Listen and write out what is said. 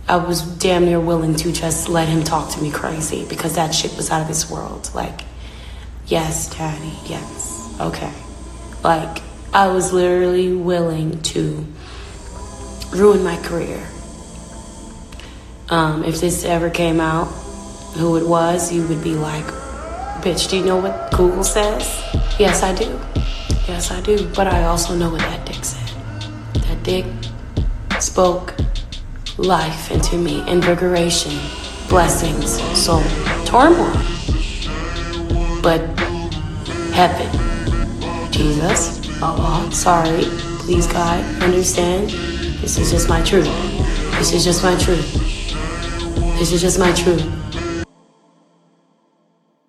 I was damn near willing to just let him talk to me crazy because that shit was out of this world. Like, yes, daddy, yes, okay. Like, I was literally willing to ruin my career. If this ever came out, who it was, you would be like, bitch, do you know what Google says? Yes, I do. Yes, I do. But I also know what that dick said. That dick spoke life into me, invigoration, blessings, soul, turmoil. But heaven, Jesus, Allah, sorry, please God, understand, this is just my truth. This is just my truth. This is just my truth.